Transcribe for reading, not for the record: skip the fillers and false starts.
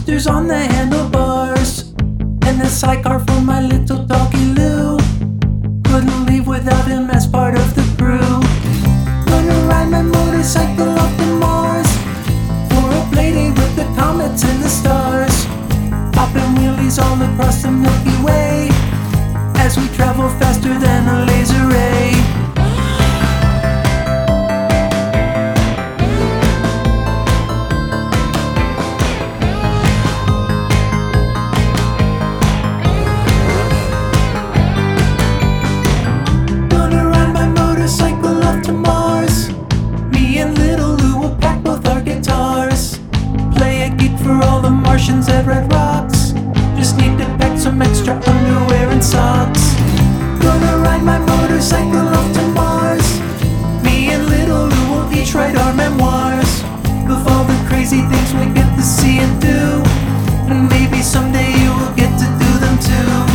coasters on the handlebars, and a sidecar for my little doggy Lou. Couldn't leave without him as part of the crew. Gonna ride my motorcycle off to Mars for a playdate with the comets and the stars. Popping wheelies all across the Milky Way as we travel faster than a laser ray. Gonna ride my motorcycle off to Mars. Me and little Lou will pack both our guitars. Play a gig for all the Martians at Red Rocks. Just need to pack some extra underwear and socks. Gonna ride my motorcycle off to Mars. Me and little Lou will each write our memoirs of all the crazy things we get to see and do. And maybe someday you will get to do them too.